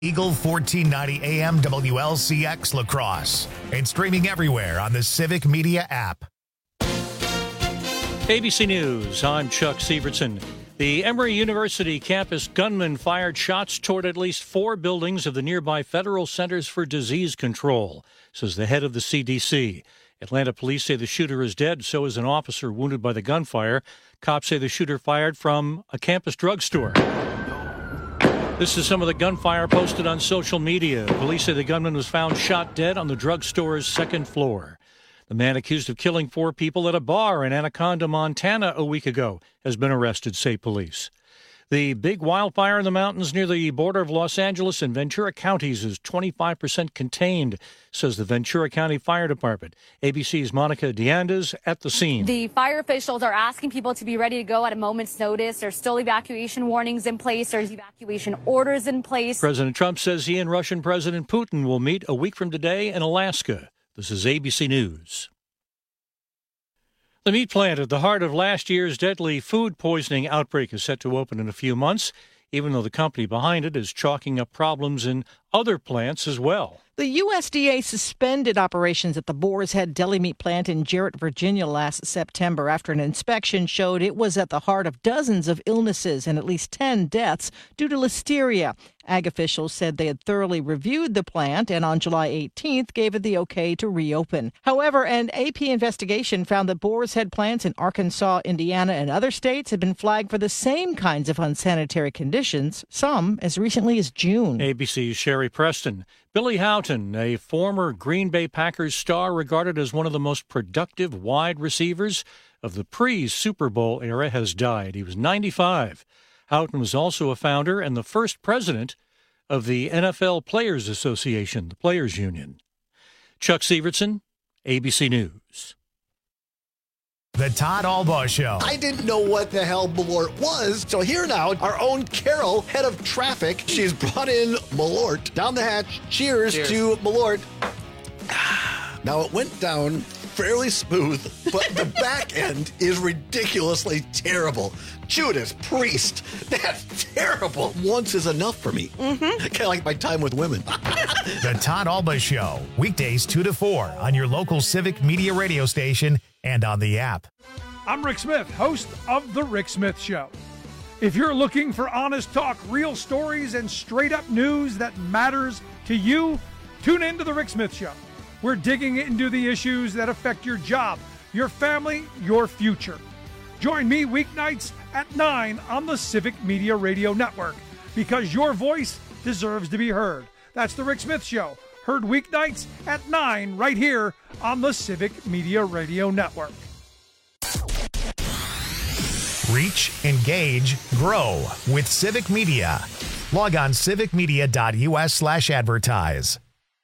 Eagle 1490 AM WLCX La Crosse and streaming everywhere on the Civic Media app. ABC News, I'm Chuck Sievertson. The Emory University campus gunman fired shots toward at least 4 buildings of the nearby Federal Centers for Disease Control, says the head of the CDC. Atlanta police say the shooter is dead, so is an officer wounded by the gunfire. Cops say the shooter fired from a campus drugstore. This is some of the gunfire posted on social media. Police say the gunman was found shot dead on the drugstore's second floor. The man accused of killing 4 people at a bar in Anaconda, Montana a week ago has been arrested, say police. The big wildfire in the mountains near the border of Los Angeles and Ventura counties is 25% contained, says the Ventura County Fire Department. ABC's Monica DeAndes at the scene. The fire officials are asking people to be ready to go at a moment's notice. There's still evacuation warnings in place. There's evacuation orders in place. President Trump says he and Russian President Putin will meet a week from today in Alaska. This is ABC News. The meat plant at the heart of last year's deadly food poisoning outbreak is set to open in a few months, even though the company behind it is chalking up problems in other plants as well. The USDA suspended operations at the Boar's Head deli meat plant in Jarrett, Virginia last September after an inspection showed it was at the heart of dozens of illnesses and at least 10 deaths due to listeria. Ag officials said they had thoroughly reviewed the plant and on July 18th gave it the okay to reopen. However, an AP investigation found that Boar's Head plants in Arkansas, Indiana, and other states had been flagged for the same kinds of unsanitary conditions, some as recently as June. ABC's Sherry Preston. Billy Houghton, a former Green Bay Packers star regarded as one of the most productive wide receivers of the pre-Super Bowl era, has died. He was 95. Houghton was also a founder and the first president of the NFL Players Association, the Players Union. Chuck Sievertson, ABC News. The Todd Albaugh Show. I didn't know what the hell Malort was, so here now, our own Carol, head of traffic. She's brought in Malort. Down the hatch. Cheers. To Malort. Now, it went down fairly smooth, but the back end is ridiculously terrible. Judas Priest, that's terrible. Once is enough for me. Kind of like my time with women. The Todd Albaugh Show, weekdays 2 to 4 on your local Civic Media radio station and on the app. I'm Rick Smith, host of The Rick Smith Show. If you're looking for honest talk, real stories, and straight-up news that matters to you, tune in to The Rick Smith Show. We're digging into the issues that affect your job, your family, your future. Join me weeknights at 9 on the Civic Media Radio Network, because your voice deserves to be heard. That's The Rick Smith Show, heard weeknights at 9 right here on the Civic Media Radio Network. Reach, engage, grow with Civic Media. Log on civicmedia.us/advertise.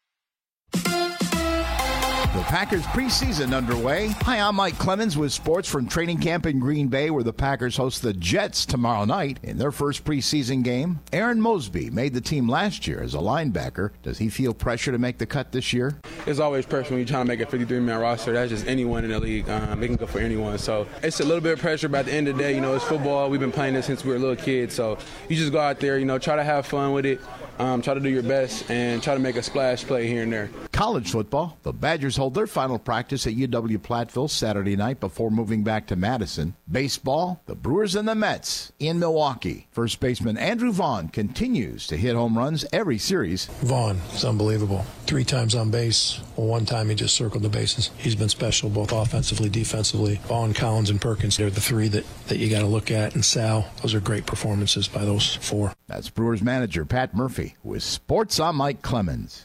The Packers preseason underway. Hi, I'm Mike Clemens with sports from training camp in Green Bay, where the Packers host the Jets tomorrow night in their first preseason game. Aaron Mosby made the team last year as a linebacker. Does he feel pressure to make the cut this year? There's always pressure when you're trying to make a 53-man roster. That's just anyone in the league. They can go for anyone. So it's a little bit of pressure, but at the end of the day, it's football. We've been playing this since we were little kids. So you just go out there, try to have fun with it. Try to do your best and try to make a splash play here and there. College football. The Badgers hold their final practice at UW-Platteville Saturday night before moving back to Madison. Baseball. The Brewers and the Mets in Milwaukee. First baseman Andrew Vaughn continues to hit home runs every series. Vaughn is unbelievable. 3 times on base. Well, 1 time he just circled the bases. He's been special both offensively, defensively. Vaughn, Collins, and Perkins, they're the 3 that you got to look at. And Sal, those are great performances by those 4. That's Brewers manager Pat Murphy with Sports. I'm Mike Clemens.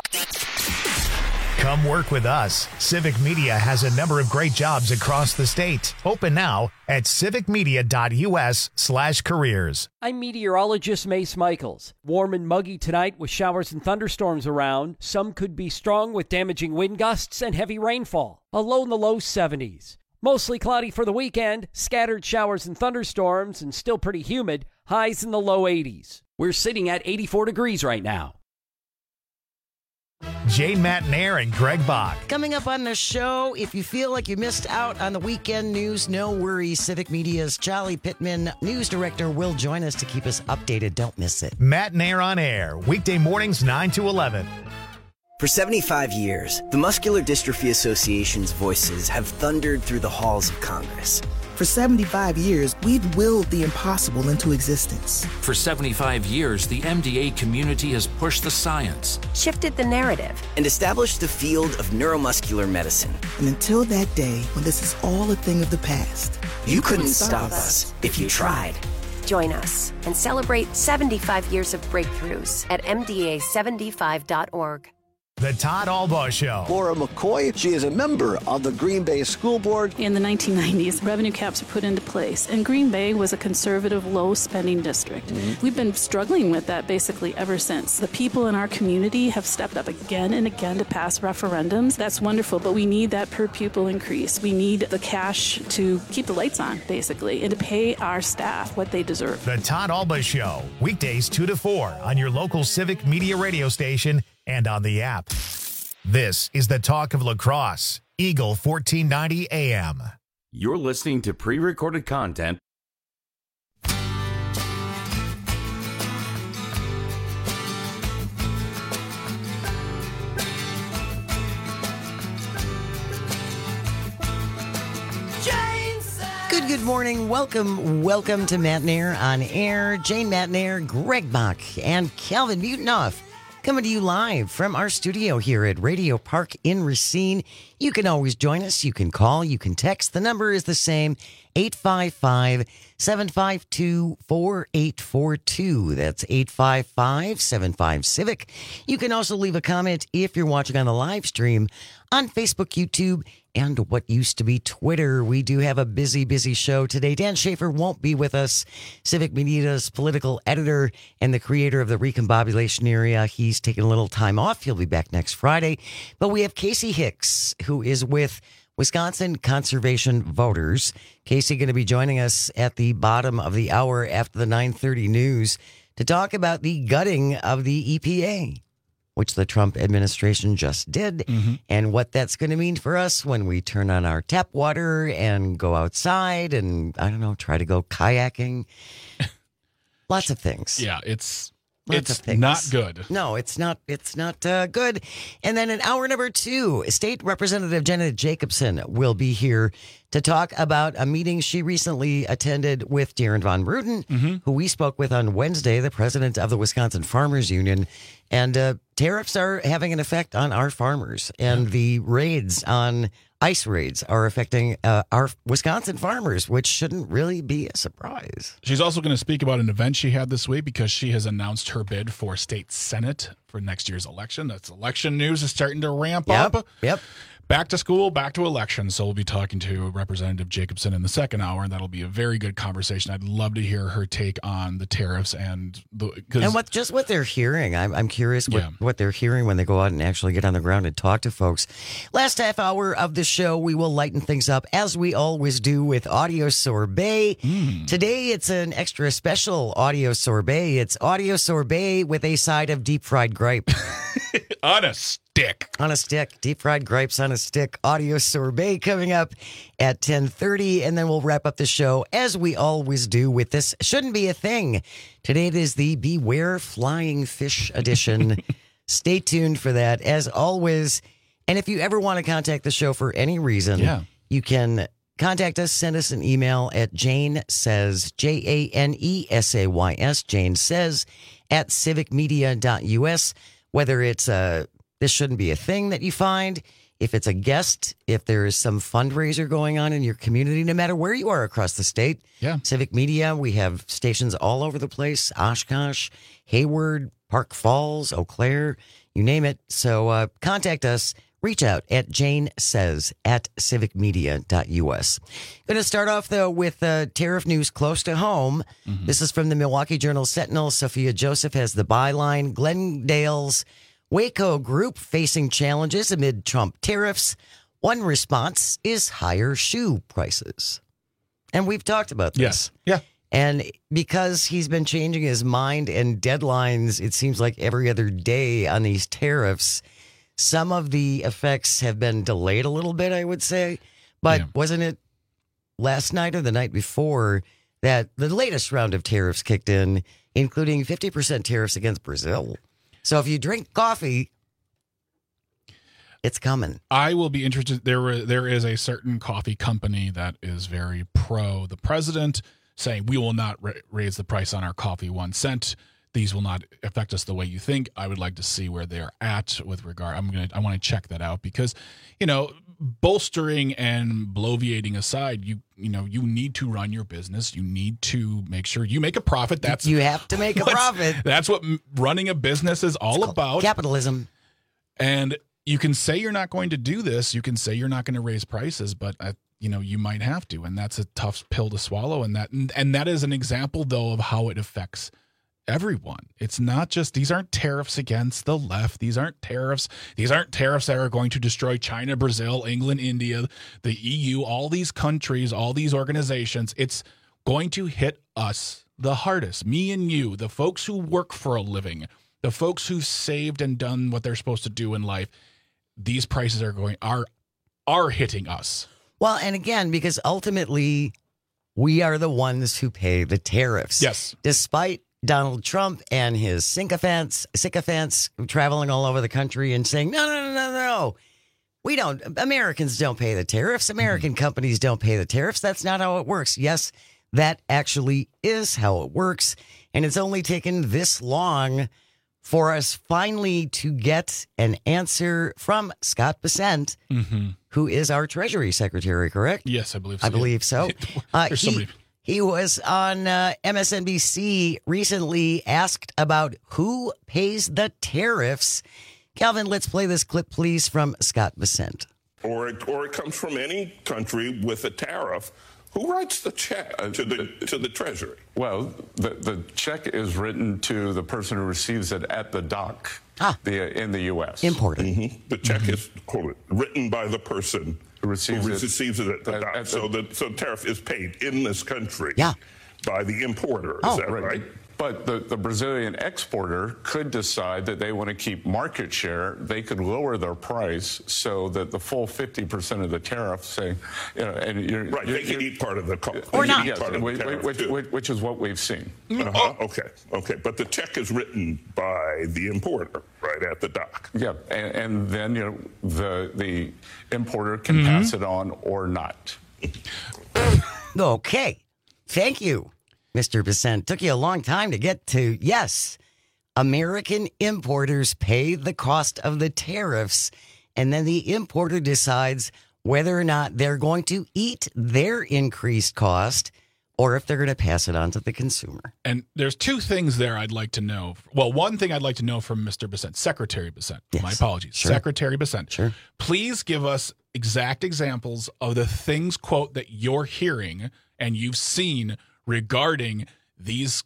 Come work with us. Civic Media has a number of great jobs across the state. Open now at civicmedia.us/careers. I'm meteorologist Mace Michaels. Warm and muggy tonight with showers and thunderstorms around. Some could be strong with damaging wind gusts and heavy rainfall. A low in the low 70s. Mostly cloudy for the weekend, scattered showers and thunderstorms, and still pretty humid. Highs in the low 80s. We're sitting at 84 degrees right now. Jane Matenaer and Greg Bach. Coming up on the show, if you feel like you missed out on the weekend news, no worries. Civic Media's Charlie Pittman, news director, will join us to keep us updated. Don't miss it. Matenaer on Air, weekday mornings 9 to 11. For 75 years, the Muscular Dystrophy Association's voices have thundered through the halls of Congress. For 75 years, we've willed the impossible into existence. For 75 years, the MDA community has pushed the science, shifted the narrative, and established the field of neuromuscular medicine. And until that day, when this is all a thing of the past, you couldn't stop us if you tried. Join us and celebrate 75 years of breakthroughs at MDA75.org. The Todd Albaugh Show. Laura McCoy, she is a member of the Green Bay School Board. In the 1990s, revenue caps were put into place, and Green Bay was a conservative, low-spending district. We've been struggling with that basically ever since. The people in our community have stepped up again and again to pass referendums. That's wonderful, but we need that per-pupil increase. We need the cash to keep the lights on, basically, and to pay our staff what they deserve. The Todd Albaugh Show, weekdays 2 to 4 on your local Civic Media radio station and on the app. This is the talk of lacrosse. Eagle 1490 AM. You're listening to pre-recorded content. Good morning. Welcome to Matenaer on Air. Jane Matenaer, Greg Bach, and Calvin Mutenoff. Coming to you live from our studio here at Radio Park in Racine. You can always join us. You can call. You can text. The number is the same, 855-752-4842. That's 855-75-CIVIC. You can also leave a comment if you're watching on the live stream on Facebook, YouTube, and what used to be Twitter. We do have a busy show today. Dan Schaefer won't be with us. Civic Media's political editor and the creator of the Recombobulation Area. He's taking a little time off. He'll be back next Friday. But we have Casey Hicks, who is with Wisconsin Conservation Voters. Casey going to be joining us at the bottom of the hour after the 9:30 news to talk about the gutting of the EPA, which the Trump administration just did, and what that's going to mean for us when we turn on our tap water and go outside and, I don't know, try to go kayaking. Lots of things. Yeah, it's Lots of not good. No, it's not. It's not good. And then in hour number 2, State Representative Janet Jacobson will be here to talk about a meeting she recently attended with Darren Von Ruden, who we spoke with on Wednesday, the president of the Wisconsin Farmers Union. And tariffs are having an effect on our farmers, and the ICE raids are affecting our Wisconsin farmers, which shouldn't really be a surprise. She's also going to speak about an event she had this week because she has announced her bid for state senate for next year's election. That's election news is starting to ramp up. Yep. Back to school, back to election. So we'll be talking to Representative Jacobson in the second hour, and that'll be a very good conversation. I'd love to hear her take on the tariffs and what they're hearing. I'm curious what they're hearing when they go out and actually get on the ground and talk to folks. Last half hour of the show, we will lighten things up as we always do with audio sorbet. Today, it's an extra special audio sorbet. It's audio sorbet with a side of deep fried gripe. On a stick. On a stick. Deep fried gripes on a stick. Audio sorbet coming up at 10:30. And then we'll wrap up the show as we always do with this Shouldn't Be a Thing. Today it is the Beware Flying Fish edition. Stay tuned for that as always. And if you ever want to contact the show for any reason, you can contact us. Send us an email at janesays, JANESAYS, Jane Says, at civicmedia.us. Whether it's this shouldn't be a thing that you find, if it's a guest, if there is some fundraiser going on in your community, no matter where you are across the state. Civic Media, we have stations all over the place, Oshkosh, Hayward, Park Falls, Eau Claire, you name it. So contact us. Reach out at Jane Says at civicmedia.us. Going to start off, though, with tariff news close to home. This is from the Milwaukee Journal Sentinel. Sophia Joseph has the byline. Glendale's Waco Group facing challenges amid Trump tariffs. One response is higher shoe prices. And we've talked about this. Yes. Yeah. And because he's been changing his mind and deadlines, it seems like every other day on these tariffs, Some of the effects have been delayed a little bit, I would say. But wasn't it last night or the night before that the latest round of tariffs kicked in, including 50% tariffs against Brazil? So if you drink coffee, it's coming. I will be interested. There is a certain coffee company that is very pro the president, saying we will not raise the price on our coffee 1 cent. These will not affect us the way you think. I would like to see where they're at with regard. I want to check that out because, bolstering and bloviating aside, you need to run your business. You need to make sure you make a profit. You have to make a profit. That's what running a business is all about. Capitalism. And you can say you're not going to do this. You can say you're not going to raise prices, but you might have to, and that's a tough pill to swallow. And that is an example, though, of how it affects everyone. It's not just, these aren't tariffs against the left. These aren't tariffs that are going to destroy China, Brazil, England, India, the EU, all these countries, all these organizations. It's going to hit us the hardest. Me and you, the folks who work for a living, the folks who saved and done what they're supposed to do in life. These prices are hitting us. Well, and again, because ultimately we are the ones who pay the tariffs. Yes. Despite Donald Trump and his sycophants traveling all over the country and saying, no. Americans don't pay the tariffs. American companies don't pay the tariffs. That's not how it works. Yes, that actually is how it works. And it's only taken this long for us finally to get an answer from Scott Bessent, who is our Treasury Secretary, correct? Yes, I believe so. I believe so. He was on MSNBC recently asked about who pays the tariffs. Calvin, let's play this clip, please, from Scott Bessent. Or it comes from any country with a tariff. Who writes the check to the Treasury? Well, the check is written to the person who receives it at the dock in the U.S. Imported. Mm-hmm. The check is written by the person who receives it at the dock. So tariff is paid in this country by the importer. Is that right? But the Brazilian exporter could decide that they want to keep market share. They could lower their price so that the full 50% of the tariff, say, they can eat part of the cost. Or not. Yes, which is what we've seen. Okay. But the check is written by the importer, right, at the dock. Yeah, and then the importer can pass it on or not. Okay. Thank you, Mr. Bessent. Took you a long time to get to, yes, American importers pay the cost of the tariffs, and then the importer decides whether or not they're going to eat their increased cost or if they're going to pass it on to the consumer. And there's two things there I'd like to know. Well, one thing I'd like to know from Mr. Bessent, Secretary Bessent. Yes. My apologies. Sure. Secretary Bessent. Sure. Please give us exact examples of the things, quote, that you're hearing and you've seen regarding these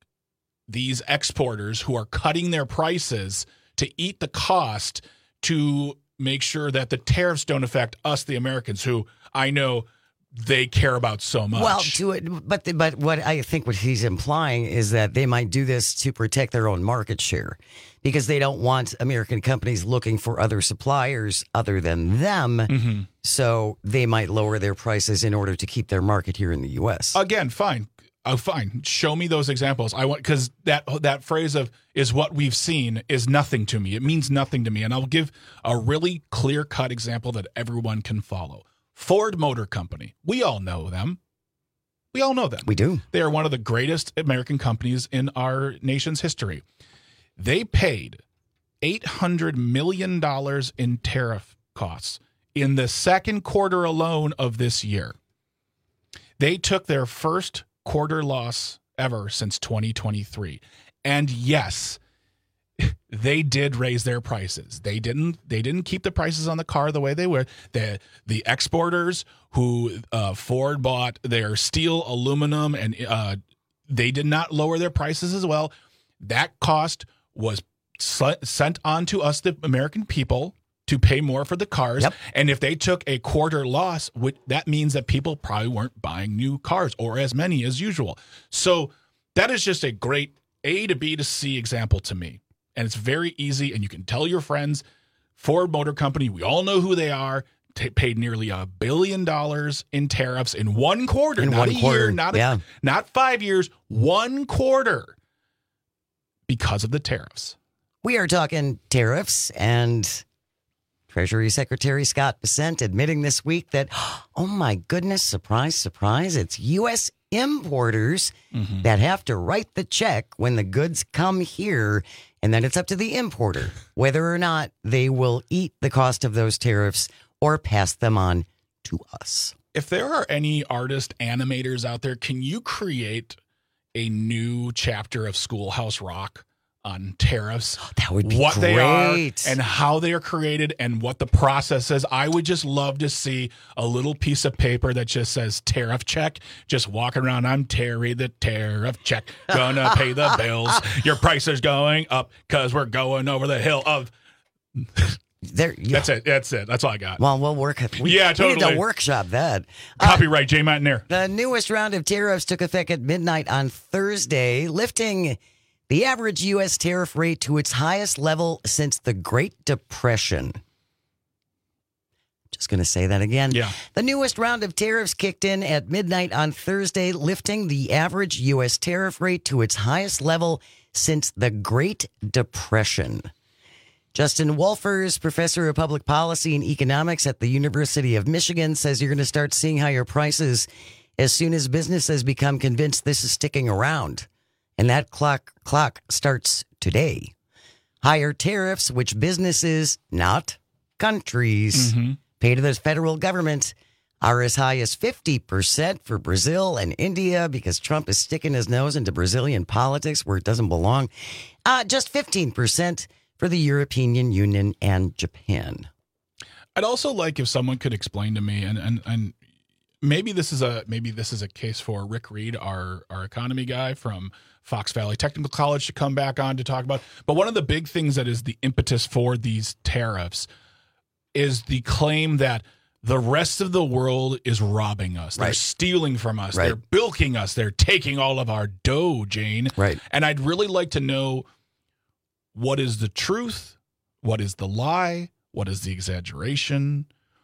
exporters who are cutting their prices to eat the cost to make sure that the tariffs don't affect us, the Americans, who I know they care about so much. Well, but what I think what he's implying is that they might do this to protect their own market share because they don't want American companies looking for other suppliers other than them. Mm-hmm. So they might lower their prices in order to keep their market here in the U.S. Again, fine. Fine. Show me those examples. I want, because that phrase of is what we've seen is nothing to me. It means nothing to me. And I'll give a really clear-cut example that everyone can follow. Ford Motor Company. We all know them. We all know them. We do. They are one of the greatest American companies in our nation's history. They paid $800 million in tariff costs in the second quarter alone of this year. They took their first quarter loss ever since 2023. And yes, they did raise their prices. They didn't keep the prices on the car the way they were. The exporters who Ford bought their steel, aluminum, and they did not lower their prices as well. That cost was sent on to us, the American people, to pay more for the cars. Yep. And if they took a quarter loss, that means that people probably weren't buying new cars or as many as usual. So that is just a great A to B to C example to me. And it's very easy, and you can tell your friends, Ford Motor Company, we all know who they are, paid nearly $1 billion in tariffs in one quarter. Not a year, not 5 years, 1 quarter because of the tariffs. We are talking tariffs, and Treasury Secretary Scott Bessent admitting this week that, oh my goodness, surprise, surprise, it's U.S. importers that have to write the check when the goods come here, and then it's up to the importer whether or not they will eat the cost of those tariffs or pass them on to us. If there are any artist animators out there, can you create a new chapter of Schoolhouse Rock on tariffs? That would be what great. They are and how they are created and what the process is. I would just love to see a little piece of paper that just says tariff check, just walking around. I'm Terry the tariff check, gonna pay the bills. Your price is going up because we're going over the hill of... That's it. That's all I got. Well, we'll work. Totally. We need to workshop that. Copyright Jay Martinaire. The newest round of tariffs took effect at midnight on Thursday, lifting the average U.S. tariff rate to its highest level since the Great Depression. Just going to say that again. Yeah. The newest round of tariffs kicked in at midnight on Thursday, lifting the average U.S. tariff rate to its highest level since the Great Depression. Justin Wolfers, professor of public policy and economics at the University of Michigan, says you're going to start seeing higher prices as soon as businesses become convinced this is sticking around. And that clock starts today. Higher tariffs, which businesses, not countries, pay to the federal government, are as high as 50% for Brazil and India because Trump is sticking his nose into Brazilian politics where it doesn't belong. Just 15% for the European Union and Japan. I'd also like if someone could explain to me, and maybe this is a case for Rick Reed, our economy guy from Fox Valley Technical College, to come back on to talk about. But one of the big things that is the impetus for these tariffs is the claim that the rest of the world is robbing us. They're stealing from us. They're bilking us. They're taking all of our dough, Jane. Right. And I'd really like to know, what is the truth? What is the lie? What is the exaggeration?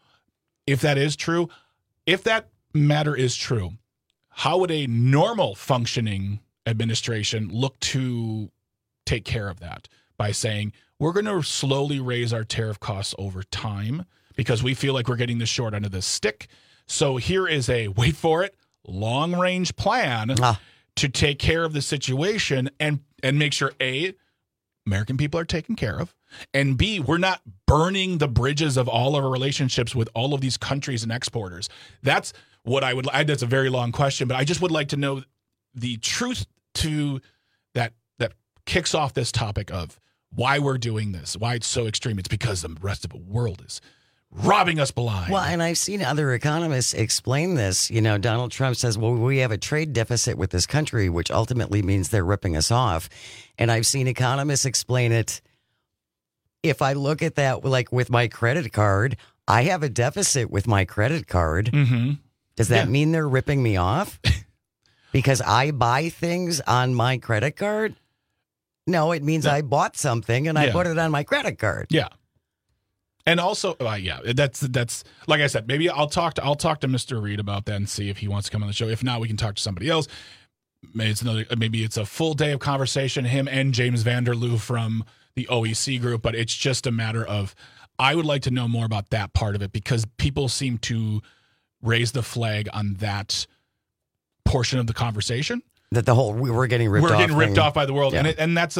If that is true, if that matter is true, how would a normal functioning administration look to take care of that? By saying, we're going to slowly raise our tariff costs over time because we feel like we're getting the short end of the stick. So here is a, wait for it, long-range plan to take care of the situation and make sure, A, American people are taken care of, and B, we're not burning the bridges of all of our relationships with all of these countries and exporters. That's what I would. That's a very long question, but I just would like to know the truth to that kicks off this topic of why we're doing this, why it's so extreme. It's because the rest of the world is robbing us blind. Well, and I've seen other economists explain this. You know, Donald Trump says, well, we have a trade deficit with this country, which ultimately means they're ripping us off. And I've seen economists explain it. If I look at that, like with my credit card, I have a deficit with my credit card. Does that mean they're ripping me off? Because I buy things on my credit card? No, it means I bought something and I put it on my credit card. Yeah. And also, that's like I said, maybe I'll talk to Mr. Reed about that and see if he wants to come on the show. If not, we can talk to somebody else. Maybe it's a full day of conversation, him and James Vanderloo from the OEC group, but it's just a matter of, I would like to know more about that part of it because people seem to raise the flag on that portion of the conversation. That the whole we're getting ripped off by the world, yeah. and that's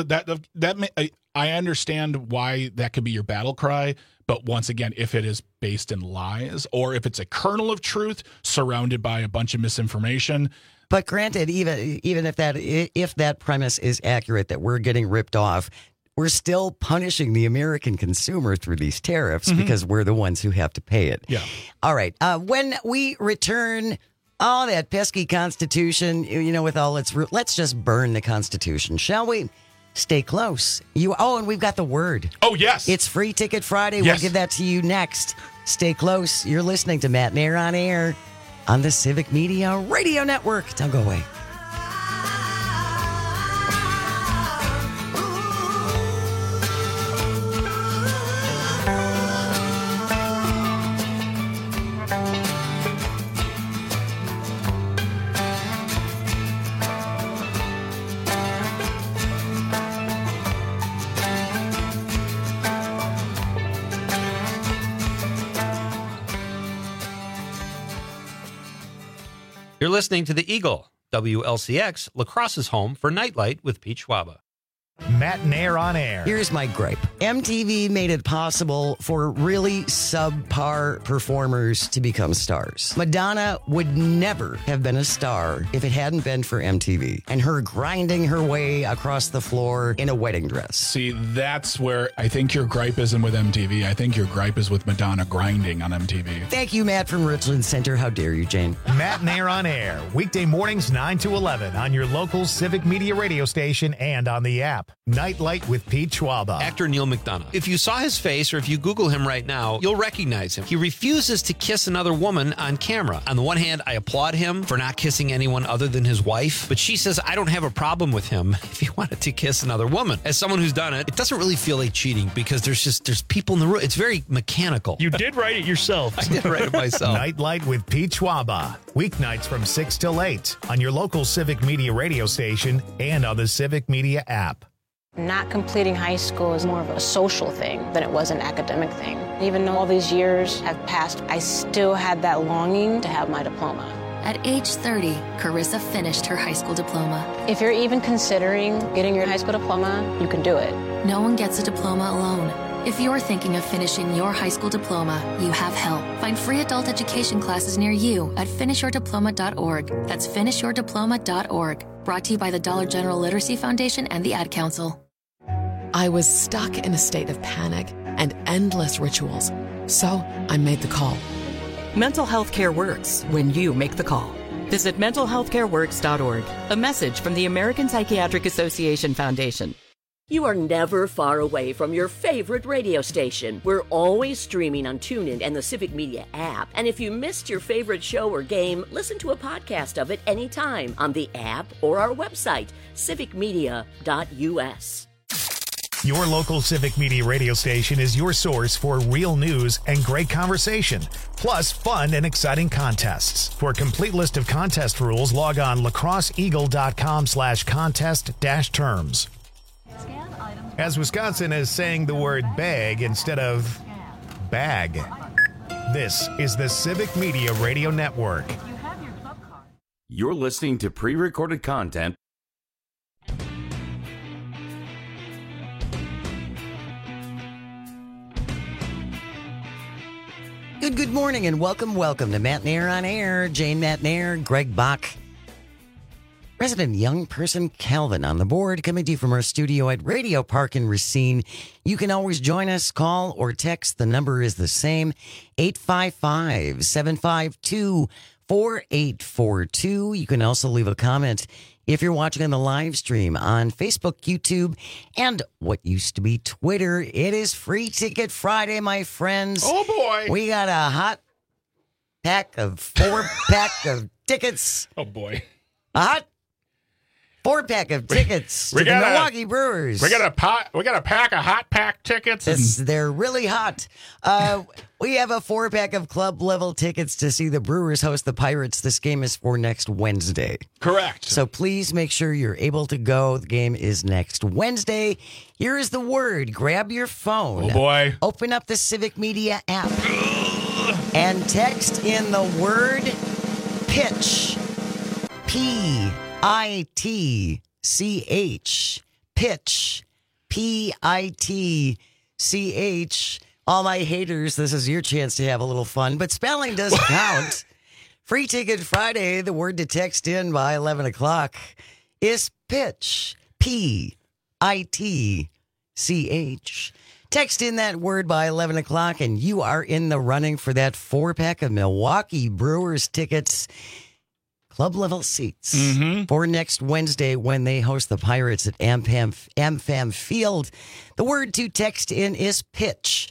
I understand why that could be your battle cry, but once again, if it is based in lies or if it's a kernel of truth surrounded by a bunch of misinformation. But granted, even if that premise is accurate, that we're getting ripped off, we're still punishing the American consumer through these tariffs because we're the ones who have to pay it. Yeah. All right. When we return. Oh, that pesky Constitution, with all its... Let's just burn the Constitution, shall we? Stay close. And we've got the word. Oh, yes. It's Free Ticket Friday. Yes. We'll give that to you next. Stay close. You're listening to Matt Nair on Air on the Civic Media Radio Network. Don't go away. You're listening to the Eagle, WLCX, Lacrosse's home for Nightlight with Pete Schwaba. Matt Nair on air. Here's my gripe. MTV made it possible for really subpar performers to become stars. Madonna would never have been a star if it hadn't been for MTV and her grinding her way across the floor in a wedding dress. See, that's where I think your gripe isn't with MTV. I think your gripe is with Madonna grinding on MTV. Thank you, Matt from Richland Center. How dare you, Jane? Matt Nair on air. Weekday mornings 9 to 11 on your local Civic Media radio station and on the app. Nightlight with Pete Schwaba. Actor Neil McDonough. If you saw his face or if you Google him right now, you'll recognize him. He refuses to kiss another woman on camera. On the one hand, I applaud him for not kissing anyone other than his wife, but she says I don't have a problem with him if he wanted to kiss another woman. As someone who's done it, it doesn't really feel like cheating because there's people in the room. It's very mechanical. You did write it yourself. I did write it myself. Nightlight with Pete Schwaba. Weeknights from 6 till 8 on your local Civic Media radio station and on the Civic Media app. Not completing high school is more of a social thing than it was an academic thing. Even though all these years have passed, I still had that longing to have my diploma. At age 30, Carissa finished her high school diploma. If you're even considering getting your high school diploma, you can do it. No one gets a diploma alone. If you're thinking of finishing your high school diploma, you have help. Find free adult education classes near you at finishyourdiploma.org. That's finishyourdiploma.org. Brought to you by the Dollar General Literacy Foundation and the Ad Council. I was stuck in a state of panic and endless rituals. So I made the call. Mental health care works when you make the call. Visit mentalhealthcareworks.org. A message from the American Psychiatric Association Foundation. You are never far away from your favorite radio station. We're always streaming on TuneIn and the Civic Media app. And if you missed your favorite show or game, listen to a podcast of it anytime on the app or our website, civicmedia.us. Your local Civic Media radio station is your source for real news and great conversation, plus fun and exciting contests. For a complete list of contest rules, log on lacrosseeagle.com/contest-terms. As Wisconsin is saying the word bag instead of bag. This is the Civic Media Radio Network. You're listening to pre-recorded content. Good morning and welcome to Matt Nair on Air. Jane Matt Nair, Greg Bach. Resident young person Calvin on the board, coming to you from our studio at Radio Park in Racine. You can always join us, call or text. The number is the same, 855-752-4842. You can also leave a comment if you're watching on the live stream on Facebook, YouTube, and what used to be Twitter. It is Free Ticket Friday, my friends. Oh, boy. We got a hot pack of 4-pack of tickets. Oh, boy. A hot 4-pack of tickets to the Milwaukee Brewers. We got a pack of hot pack tickets. They're really hot. We have a 4-pack of club level tickets to see the Brewers host the Pirates. This game is for next Wednesday. Correct. So please make sure you're able to go. The game is next Wednesday. Here is the word. Grab your phone. Oh, boy. Open up the Civic Media app and text in the word pitch. P-I-T-C-H. Pitch. P-I-T-C-H. All my haters, this is your chance to have a little fun, but spelling doesn't count. Free Ticket Friday, the word to text in by 11 o'clock is pitch. P-I-T-C-H. Text in that word by 11 o'clock, and you are in the running for that 4-pack of Milwaukee Brewers tickets. Club level seats for next Wednesday when they host the Pirates at AmFam Field. The word to text in is pitch.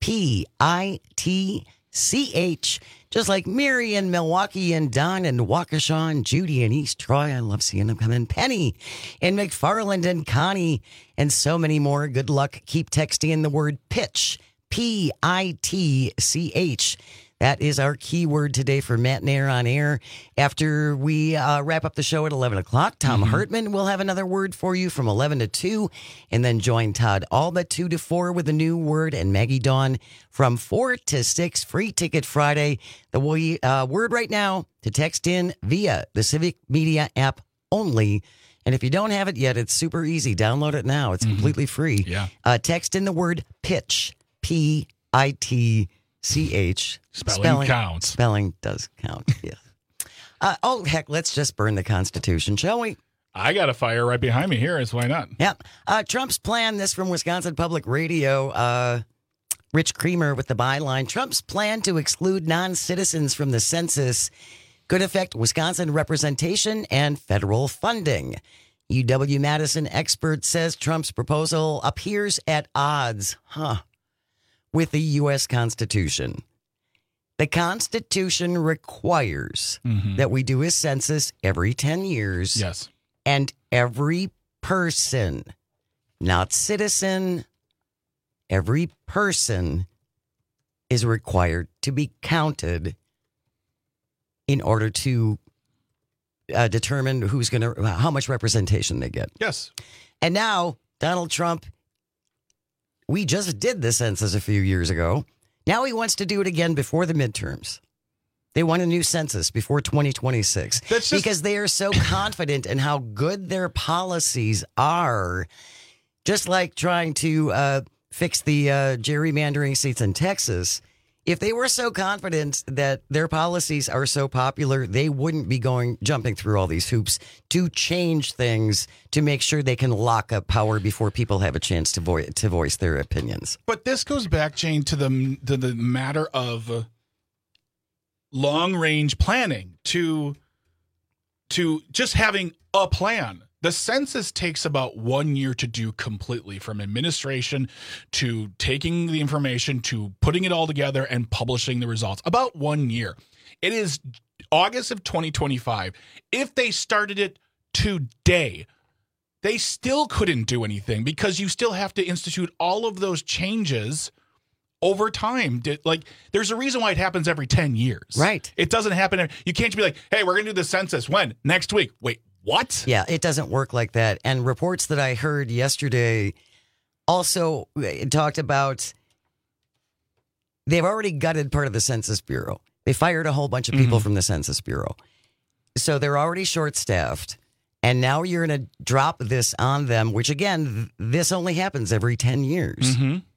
P-I-T-C-H. Just like Mary in Milwaukee and Don in Waukesha and Judy in East Troy. I love seeing them come in. Penny in McFarland and Connie and so many more. Good luck. Keep texting in the word pitch. P-I-T-C-H. That is our keyword today for Matt Nair on Air. After we wrap up the show at 11 o'clock, Tom Hartman will have another word for you from 11 to 2, and then join Todd Alba 2 to 4 with a new word, and Maggie Dawn from 4 to 6, Free Ticket Friday. The word right now to text in via the Civic Media app only. And if you don't have it yet, it's super easy. Download it now. It's completely free. Yeah. Text in the word pitch, P-I-T-C-H. Spelling counts. Spelling does count, yes. Heck, let's just burn the Constitution, shall we? I got a fire right behind me here, so why not? Yeah. Trump's plan, this from Wisconsin Public Radio, Rich Creamer with the byline, Trump's plan to exclude non-citizens from the census could affect Wisconsin representation and federal funding. UW-Madison expert says Trump's proposal appears at odds, with the U.S. Constitution. The Constitution requires that we do a census every 10 years. Yes. And every person, not citizen, every person is required to be counted in order to determine how much representation they get. Yes. And now, Donald Trump, we just did the census a few years ago. Now he wants to do it again before the midterms. They want a new census before 2026 because they are so confident in how good their policies are. Just like trying to fix the gerrymandering seats in Texas. If they were so confident that their policies are so popular, they wouldn't be jumping through all these hoops to change things to make sure they can lock up power before people have a chance to voice their opinions. But this goes back, Jane, to the matter of long-range planning, to just having a plan. The census takes about 1 year to do completely, from administration to taking the information to putting it all together and publishing the results. About 1 year. It is August of 2025. If they started it today, they still couldn't do anything because you still have to institute all of those changes over time. There's a reason why it happens every 10 years. Right. It doesn't happen. You can't just be like, hey, we're going to do the census. When? Next week. Wait. What? Yeah, it doesn't work like that. And reports that I heard yesterday also talked about they've already gutted part of the Census Bureau. They fired a whole bunch of people from the Census Bureau. So they're already short-staffed. And now you're going to drop this on them, which, again, this only happens every 10 years.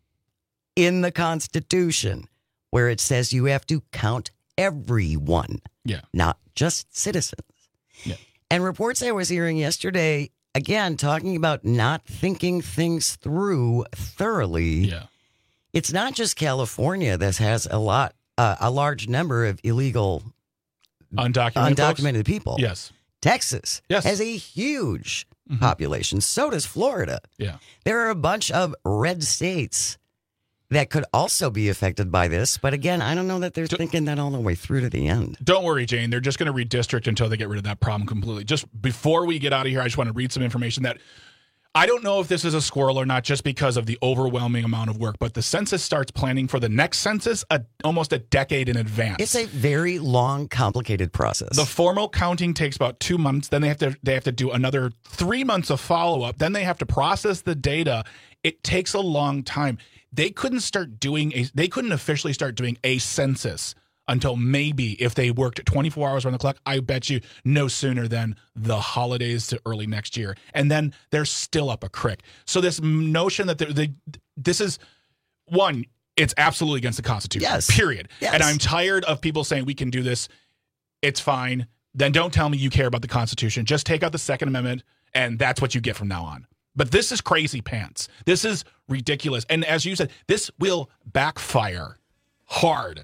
In the Constitution, where it says you have to count everyone, not just citizens. Yeah. And reports I was hearing yesterday, again, talking about not thinking things through thoroughly. Yeah. It's not just California that has a large number of illegal, undocumented people. Yes. Texas has a huge population. So does Florida. Yeah. There are a bunch of red states that could also be affected by this. But again, I don't know that they're thinking that all the way through to the end. Don't worry, Jane. They're just going to redistrict until they get rid of that problem completely. Just before we get out of here, I just want to read some information that I don't know if this is a squirrel or not, just because of the overwhelming amount of work. But the census starts planning for the next census almost a decade in advance. It's a very long, complicated process. The formal counting takes about 2 months. Then they have to do another 3 months of follow-up. Then they have to process the data. It takes a long time. They couldn't officially start doing a census until maybe, if they worked 24 hours around the clock, I bet you no sooner than the holidays to early next year. And then they're still up a crick. So this notion that this is, one, it's absolutely against the Constitution. Yes. Period. Yes. And I'm tired of people saying we can do this. It's fine. Then don't tell me you care about the Constitution. Just take out the Second Amendment, and that's what you get from now on. But this is crazy pants. This is ridiculous. And as you said, this will backfire hard.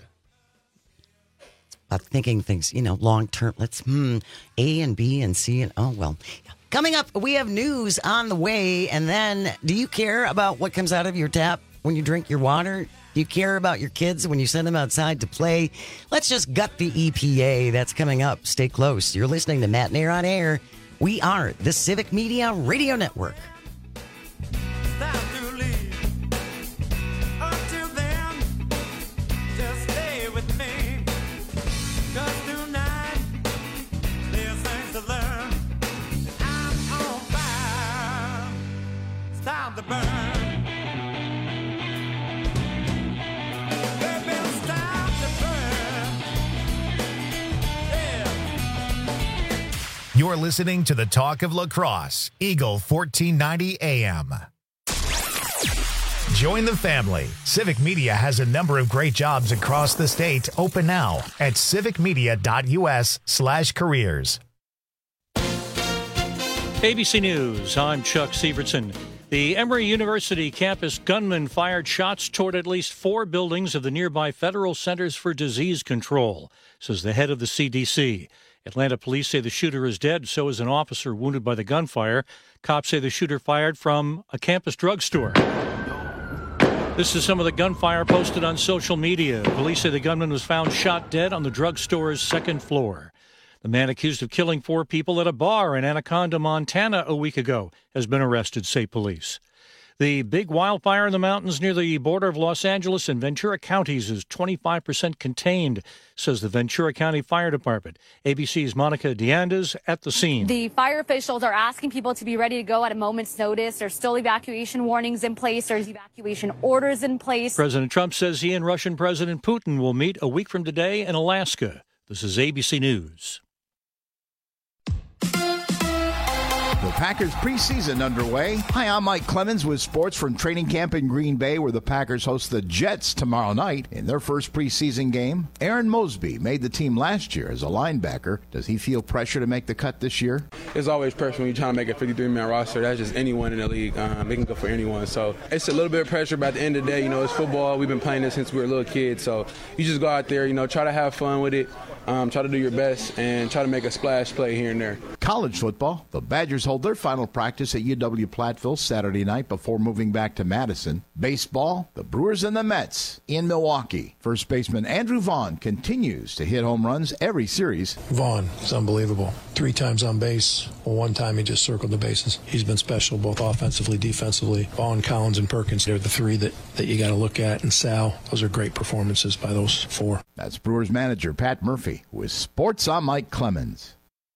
About thinking things, long term. Let's A and B and C and well. Coming up, we have news on the way. And then, do you care about what comes out of your tap when you drink your water? Do you care about your kids when you send them outside to play? Let's just gut the EPA. That's coming up. Stay close. You're listening to Matt Nair on Air. We are the Civic Media Radio Network. Until then, just stay with me. You're listening to the Talk of Lacrosse, Eagle 1490 AM. Join the family. Civic Media has a number of great jobs across the state open now at civicmedia.us/careers. ABC News, I'm Chuck Sievertson. The Emory University campus gunman fired shots toward at least 4 buildings of the nearby Federal Centers for Disease Control, says the head of the CDC. Atlanta police say the shooter is dead, so is an officer wounded by the gunfire. Cops say the shooter fired from a campus drugstore. This is some of the gunfire posted on social media. Police say the gunman was found shot dead on the drugstore's second floor. The man accused of killing 4 people at a bar in Anaconda, Montana a week ago has been arrested, say police. The big wildfire in the mountains near the border of Los Angeles and Ventura counties is 25% contained, says the Ventura County Fire Department. ABC's Monica Deandes at the scene. The fire officials are asking people to be ready to go at a moment's notice. There's still evacuation warnings in place. There's evacuation orders in place. President Trump says he and Russian President Putin will meet a week from today in Alaska. This is ABC News. The Packers preseason underway. Hi, I'm Mike Clemens with sports from training camp in Green Bay, where the Packers host the Jets tomorrow night in their first preseason game. Aaron Mosby made the team last year as a linebacker. Does he feel pressure to make the cut this year? There's always pressure when you're trying to make a 53-man roster. That's just anyone in the league. They can go for anyone. So it's a little bit of pressure, but at the end of the day, it's football. We've been playing this since we were little kids. So you just go out there, try to have fun with it. Try to do your best and try to make a splash play here and there. College football. The Badgers hold their final practice at UW-Platteville Saturday night before moving back to Madison. Baseball. The Brewers and the Mets in Milwaukee. First baseman Andrew Vaughn continues to hit home runs every series. Vaughn is unbelievable. 3 times on base. Well, 1 time he just circled the bases. He's been special both offensively, defensively. Vaughn, Collins, and Perkins, they're the 3 that you got to look at. And Sal, those are great performances by those 4. That's Brewers manager Pat Murphy with Sports. I'm Mike Clemens.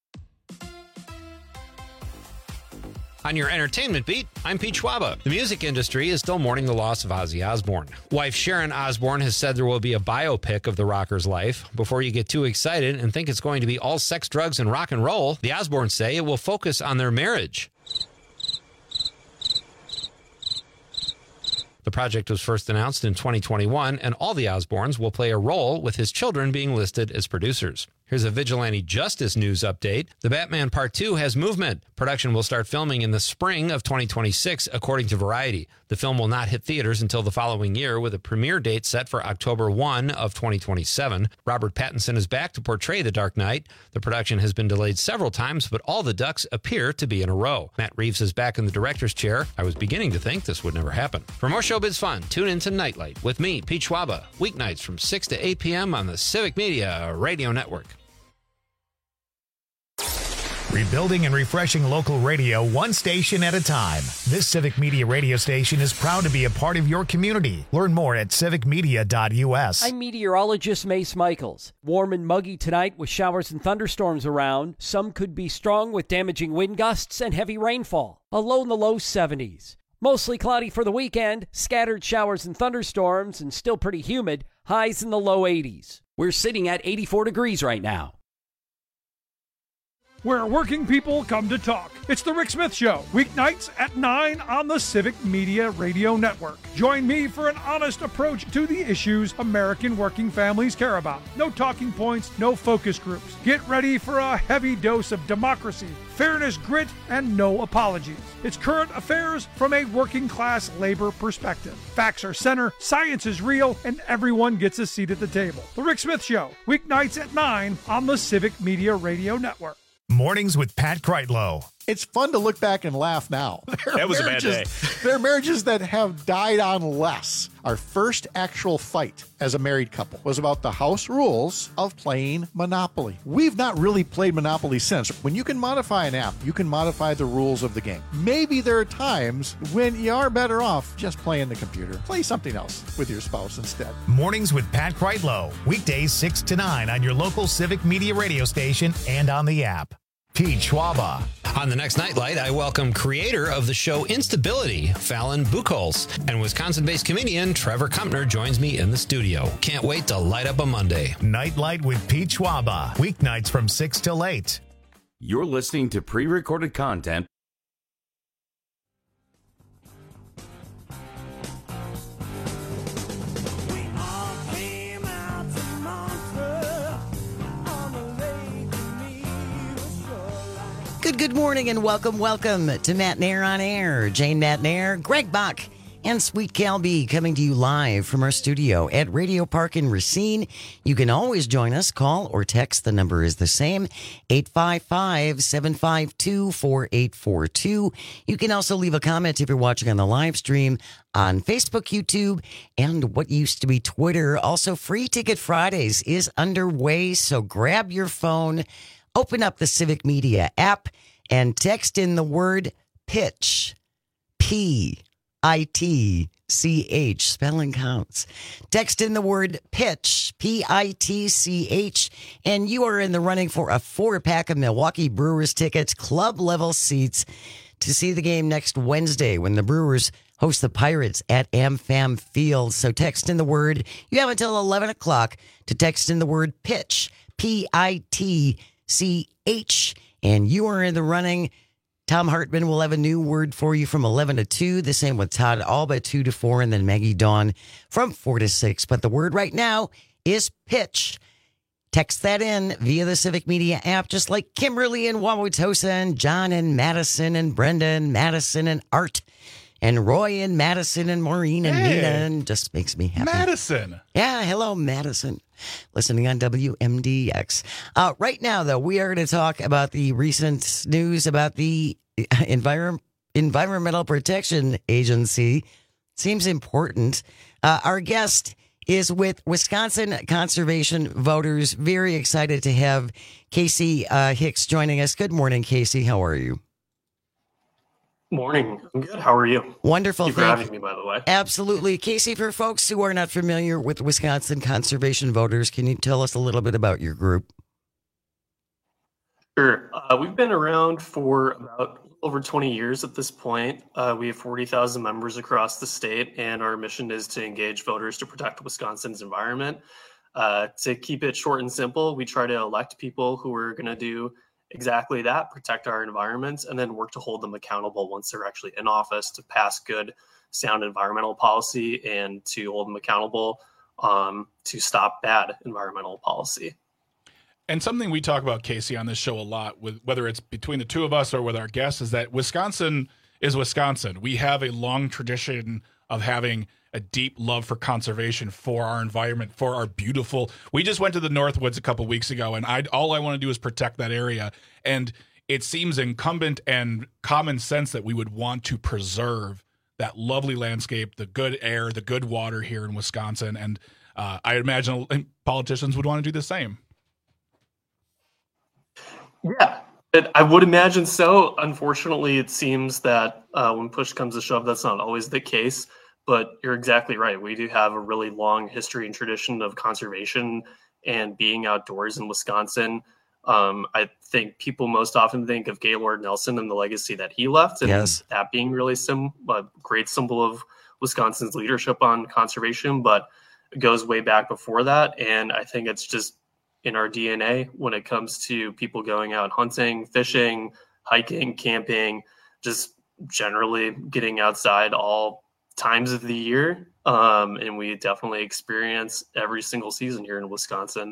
On your entertainment beat, I'm Pete Schwaba. The music industry is still mourning the loss of Ozzy Osbourne. Wife Sharon Osbourne has said there will be a biopic of the rocker's life. Before you get too excited and think it's going to be all sex, drugs, and rock and roll, the Osbournes say it will focus on their marriage. The project was first announced in 2021, and all the Osbournes will play a role, with his children being listed as producers. Here's a vigilante justice news update. The Batman Part 2 has movement. Production will start filming in the spring of 2026, according to Variety. The film will not hit theaters until the following year, with a premiere date set for October 1 of 2027. Robert Pattinson is back to portray the Dark Knight. The production has been delayed several times, but all the ducks appear to be in a row. Matt Reeves is back in the director's chair. I was beginning to think this would never happen. For more showbiz fun, tune in to Nightlight with me, Pete Schwaba, weeknights from 6 to 8 p.m. on the Civic Media Radio Network. Rebuilding and refreshing local radio one station at a time. This Civic Media radio station is proud to be a part of your community. Learn more at civicmedia.us. I'm meteorologist Mace Michaels. Warm and muggy tonight with showers and thunderstorms around. Some could be strong with damaging wind gusts and heavy rainfall. A low in the low 70s. Mostly cloudy for the weekend. Scattered showers and thunderstorms and still pretty humid. Highs in the low 80s. We're sitting at 84 degrees right now. Where working people come to talk. It's the Rick Smith Show, weeknights at 9 on the Civic Media Radio Network. Join me for an honest approach to the issues American working families care about. No talking points, no focus groups. Get ready for a heavy dose of democracy, fairness, grit, and no apologies. It's current affairs from a working class labor perspective. Facts are center, science is real, and everyone gets a seat at the table. The Rick Smith Show, weeknights at 9 on the Civic Media Radio Network. Mornings with Pat Kreitlow. It's fun to look back and laugh now. That was a bad day. There are marriages that have died on less. Our first actual fight as a married couple was about the house rules of playing Monopoly. We've not really played Monopoly since. When you can modify an app, you can modify the rules of the game. Maybe there are times when you are better off just playing the computer. Play something else with your spouse instead. Mornings with Pat Kreitlow. Weekdays 6 to 9 on your local Civic Media radio station and on the app. Pete Schwaba. On the next Nightlight, I welcome creator of the show Instability, Fallon Buchholz, and Wisconsin-based comedian Trevor Kumpner joins me in the studio. Can't wait to light up a Monday. Nightlight with Pete Schwaba. Weeknights from 6 till 8. You're listening to pre-recorded content. Good morning and welcome to Matt Nair on Air. Jane Matt Nair, Greg Bach, and Sweet Cal B coming to you live from our studio at Radio Park in Racine. You can always join us, call or text. The number is the same, 855-752-4842. You can also leave a comment if you're watching on the live stream on Facebook, YouTube, and what used to be Twitter. Also, Free Ticket Fridays is underway, so grab your phone, open up the Civic Media app, and text in the word PITCH, P-I-T-C-H, spelling counts. Text in the word PITCH, P-I-T-C-H, and you are in the running for a 4-pack of Milwaukee Brewers tickets, club level seats, to see the game next Wednesday when the Brewers host the Pirates at AmFam Field. So text in the word, you have until 11 o'clock to text in the word PITCH, P-I-T-C-H, and you are in the running. Tom Hartman will have a new word for you from 11 to 2. The same with Todd Alba, 2 to 4, and then Maggie Dawn from 4 to 6. But the word right now is pitch. Text that in via the Civic Media app, just like Kimberly and Wauwatosa and John and Madison and Brenda and Madison and Art and Roy and Madison and Maureen and Nina, and just makes me happy. Madison. Yeah, hello, Madison. Listening on WMDX. Right now, though, we are going to talk about the recent news about the Environmental Protection Agency. Seems important. Our guest is with Wisconsin Conservation Voters. Very excited to have Casey Hicks joining us. Good morning, Casey. How are you? Morning. I'm good. How are you? Wonderful. Thank you for having me, by the way. Absolutely. Casey, for folks who are not familiar with Wisconsin Conservation Voters, can you tell us a little bit about your group? Sure. We've been around for about over 20 years at this point. We have 40,000 members across the state, and our mission is to engage voters to protect Wisconsin's environment. To keep it short and simple, we try to elect people who are going to do exactly that, protect our environment, and then work to hold them accountable once they're actually in office to pass good, sound environmental policy and to hold them accountable to stop bad environmental policy. And something we talk about, Casey, on this show a lot, with whether it's between the two of us or with our guests, is that Wisconsin is Wisconsin. We have a long tradition of having a deep love for conservation, for our environment, for our beautiful. We just went to the Northwoods a couple weeks ago, and all I want to do is protect that area. And it seems incumbent and common sense that we would want to preserve that lovely landscape, the good air, the good water here in Wisconsin. And I imagine politicians would want to do the same. Yeah, I would imagine so. Unfortunately, it seems that when push comes to shove, that's not always the case. But you're exactly right. We do have a really long history and tradition of conservation and being outdoors in Wisconsin. I think people most often think of Gaylord Nelson and the legacy that he left, and that being really a great symbol of Wisconsin's leadership on conservation. But it goes way back before that, and I think it's just in our DNA when it comes to people going out hunting, fishing, hiking, camping, just generally getting outside all times of the year, and we definitely experience every single season here in Wisconsin.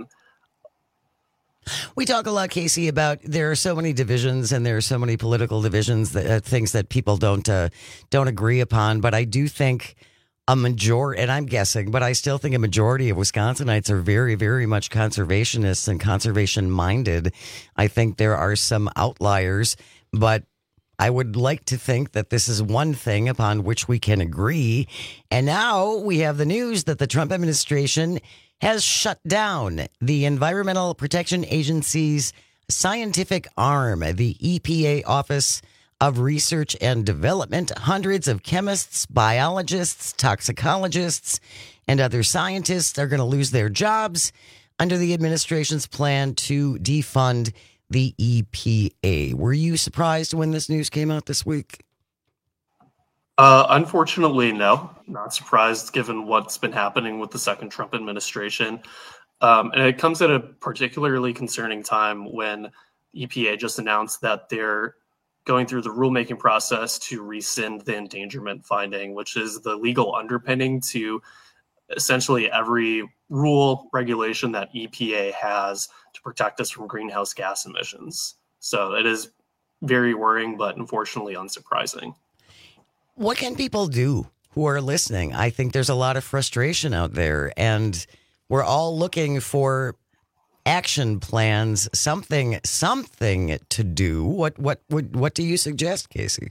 We talk a lot, Casey, about there are so many divisions and there are so many political divisions, that things that people don't agree upon. But I do think a majority, and I'm guessing, but I still think a majority of Wisconsinites are very, very much conservationists and conservation minded. I think there are some outliers, but I would like to think that this is one thing upon which we can agree. And now we have the news that the Trump administration has shut down the Environmental Protection Agency's scientific arm, the EPA Office of Research and Development. Hundreds of chemists, biologists, toxicologists, and other scientists are going to lose their jobs under the administration's plan to defund the EPA. Were you surprised when this news came out this week? Unfortunately, no. Not surprised given what's been happening with the second Trump administration. And it comes at a particularly concerning time when EPA just announced that they're going through the rulemaking process to rescind the endangerment finding, which is the legal underpinning to essentially every rule, regulation that EPA has to protect us from greenhouse gas emissions. So it is very worrying, but unfortunately unsurprising. What can people do who are listening? I think there's a lot of frustration out there, and we're all looking for action plans, something to do. What do you suggest, Casey?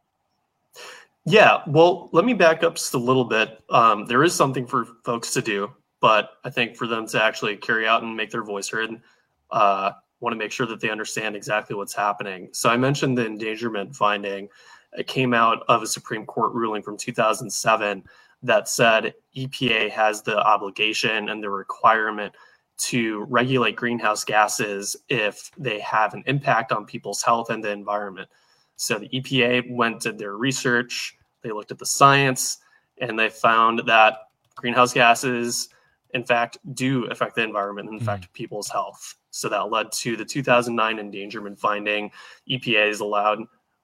Yeah, well, let me back up just a little bit. There is something for folks to do, but I think for them to actually carry out and make their voice heard, want to make sure that they understand exactly what's happening. So I mentioned the endangerment finding. It came out of a Supreme Court ruling from 2007 that said EPA has the obligation and the requirement to regulate greenhouse gases if they have an impact on people's health and the environment. So the EPA went to their research, they looked at the science, and they found that greenhouse gases, in fact, do affect the environment and affect people's health. So that led to the 2009 endangerment finding. EPA is allowed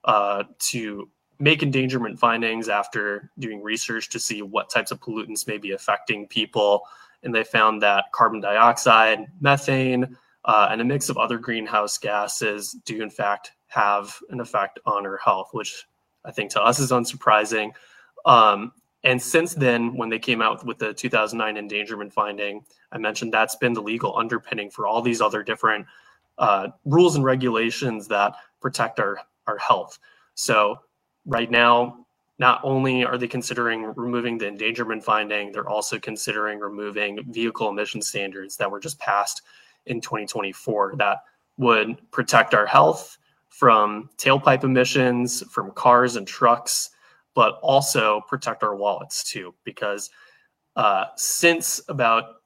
to make endangerment findings after doing research to see what types of pollutants may be affecting people. And they found that carbon dioxide, methane, and a mix of other greenhouse gases do in fact have an effect on our health, which I think to us is unsurprising. And since then, when they came out with the 2009 endangerment finding, I mentioned that's been the legal underpinning for all these other different rules and regulations that protect our health. So right now, not only are they considering removing the endangerment finding, they're also considering removing vehicle emission standards that were just passed in 2024 that would protect our health from tailpipe emissions, from cars and trucks, but also protect our wallets too. Because since about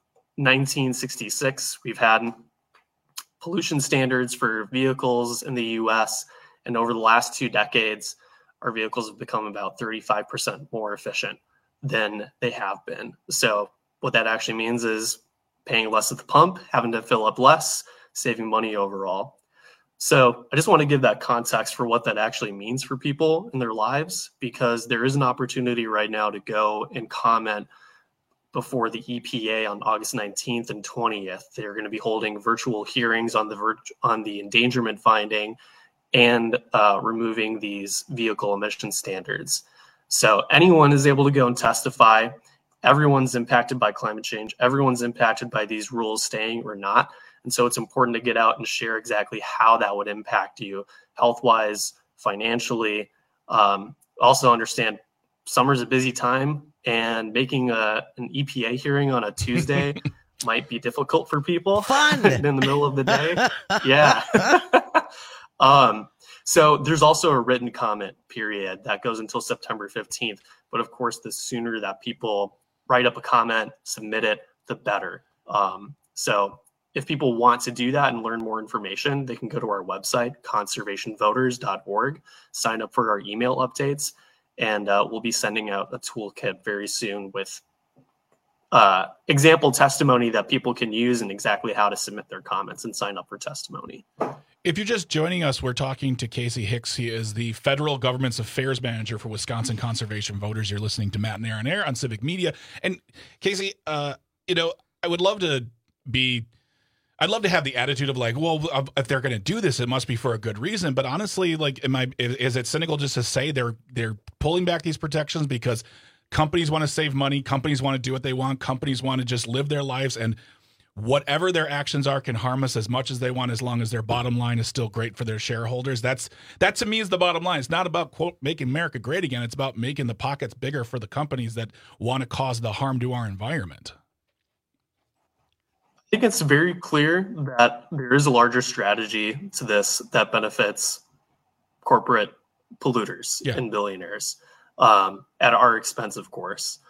1966, we've had pollution standards for vehicles in the US, and over the last 2 decades, our vehicles have become about 35% more efficient than they have been. So what that actually means is paying less at the pump, having to fill up less, saving money overall. So I just want to give that context for what that actually means for people in their lives, because there is an opportunity right now to go and comment before the EPA on August 19th and 20th. They're going to be holding virtual hearings on the endangerment finding and removing these vehicle emission standards. So anyone is able to go and testify. Everyone's impacted by climate change. Everyone's impacted by these rules staying or not. And so it's important to get out and share exactly how that would impact you health-wise, financially. Also understand summer's a busy time, and making an EPA hearing on a Tuesday might be difficult for people. Fun! In the middle of the day. Yeah. So there's also a written comment period that goes until September 15th. But of course, the sooner that people write up a comment, submit it, the better. So if people want to do that and learn more information, they can go to our website, conservationvoters.org, sign up for our email updates, and we'll be sending out a toolkit very soon with example testimony that people can use and exactly how to submit their comments and sign up for testimony. If you're just joining us, we're talking to Casey Hicks. He is the Federal Government's Affairs Manager for Wisconsin Conservation Voters. You're listening to Matt and Aaron Air on Civic Media. And Casey, I would love to I'd love to have the attitude of like, well, if they're going to do this, it must be for a good reason. But honestly, like, is it cynical just to say they're pulling back these protections because companies want to save money, companies want to do what they want, companies want to just live their lives, and whatever their actions are can harm us as much as they want, as long as their bottom line is still great for their shareholders? That to me is the bottom line. It's not about, quote, making America great again. It's about making the pockets bigger for the companies that want to cause the harm to our environment. I think it's very clear that there is a larger strategy to this that benefits corporate polluters and billionaires at our expense, of course.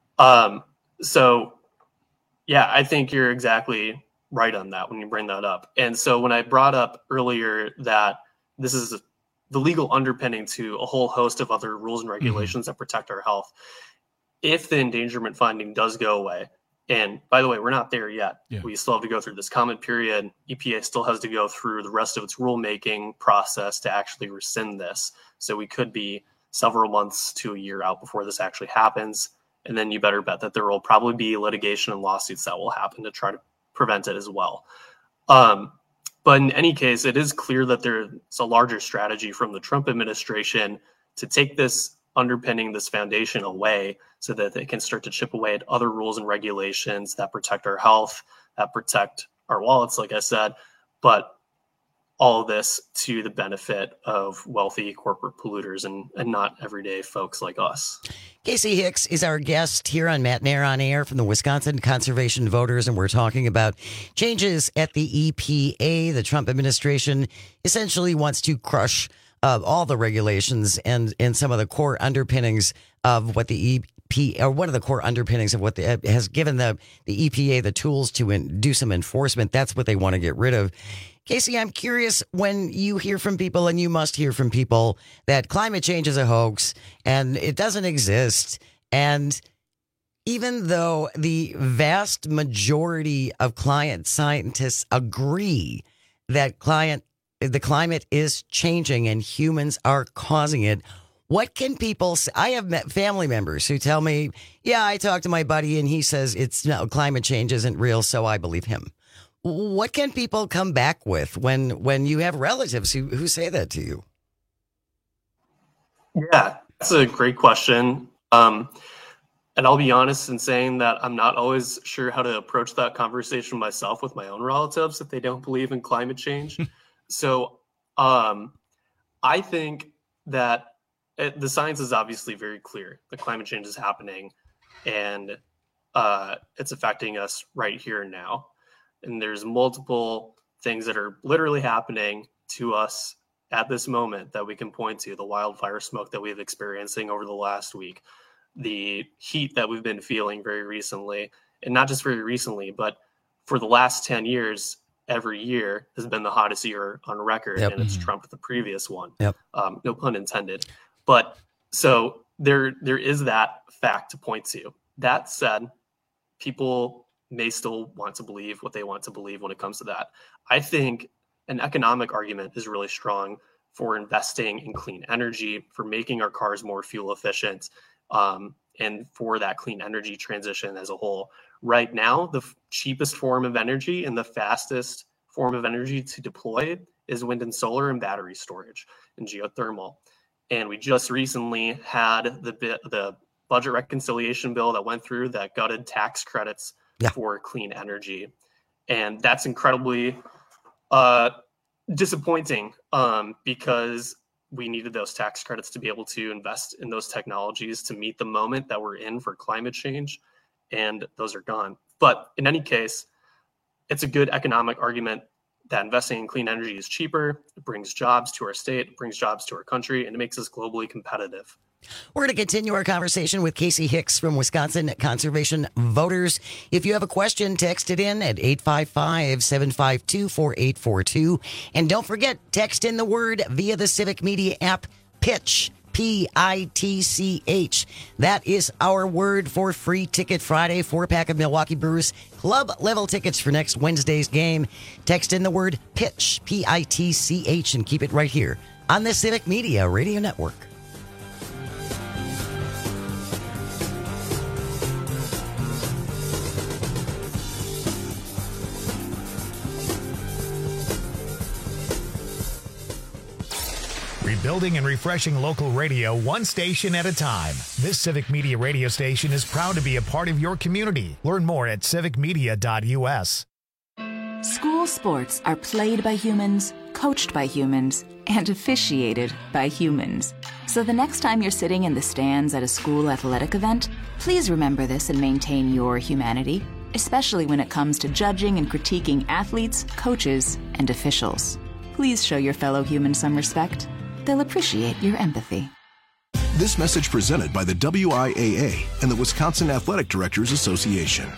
Yeah, I think you're exactly right on that when you bring that up. And so when I brought up earlier that this is the legal underpinning to a whole host of other rules and regulations that protect our health, if the endangerment finding does go away, And by the way, we're not there yet. Yeah. We still have to go through this comment period. EPA still has to go through the rest of its rulemaking process to actually rescind this. So we could be several months to a year out before this actually happens. And then you better bet that there will probably be litigation and lawsuits that will happen to try to prevent it as well. But in any case, it is clear that there's a larger strategy from the Trump administration to take this underpinning, this foundation away so that they can start to chip away at other rules and regulations that protect our health, that protect our wallets, like I said, but all of this to the benefit of wealthy corporate polluters and not everyday folks like us. Casey Hicks is our guest here on Matt Nair on Air from the Wisconsin Conservation Voters, and we're talking about changes at the EPA. The Trump administration essentially wants to crush all the regulations and some of the core underpinnings of what the EPA, or one of the core underpinnings of what has given the EPA the tools to do some enforcement. That's what they want to get rid of. Casey, I'm curious, when you hear from people, and you must hear from people, that climate change is a hoax and it doesn't exist. And even though the vast majority of climate scientists agree that the climate is changing and humans are causing it, what can people say? I have met family members who tell me, yeah, I talked to my buddy and he says climate change isn't real, so I believe him. What can people come back with when you have relatives who say that to you? Yeah, that's a great question. And I'll be honest in saying that I'm not always sure how to approach that conversation myself with my own relatives if they don't believe in climate change. So I think that the science is obviously very clear. The climate change is happening and it's affecting us right here and now. And there's multiple things that are literally happening to us at this moment that we can point to. The wildfire smoke that we've experiencing over the last week, the heat that we've been feeling very recently, and not just very recently, but for the last 10 years, every year has been the hottest year on record, and it's trumped the previous one. No pun intended. But so there is that fact to point to. That said, people may still want to believe what they want to believe when it comes to that. I think an economic argument is really strong for investing in clean energy, for making our cars more fuel efficient, and for that clean energy transition as a whole. Right now, the cheapest form of energy and the fastest form of energy to deploy is wind and solar and battery storage and geothermal. And we just recently had the budget reconciliation bill that went through that gutted tax credits for clean energy. And that's incredibly disappointing because we needed those tax credits to be able to invest in those technologies to meet the moment that we're in for climate change. And those are gone. But in any case, it's a good economic argument that investing in clean energy is cheaper. It brings jobs to our state, it brings jobs to our country, and it makes us globally competitive. We're going to continue our conversation with Casey Hicks from Wisconsin Conservation Voters. If you have a question, text it in at 855-752-4842. And don't forget, text in the word via the Civic Media app, PITCH, PITCH. That is our word for Free Ticket Friday, 4-pack of Milwaukee Brewers club level tickets for next Wednesday's game. Text in the word PITCH, PITCH, and keep it right here on the Civic Media Radio Network. Rebuilding and refreshing local radio one station at a time. This Civic Media radio station is proud to be a part of your community. Learn more at civicmedia.us. School sports are played by humans, coached by humans, and officiated by humans. So the next time you're sitting in the stands at a school athletic event, please remember this and maintain your humanity, especially when it comes to judging and critiquing athletes, coaches, and officials. Please show your fellow humans some respect. They'll appreciate your empathy. This message presented by the WIAA and the Wisconsin Athletic Directors Association.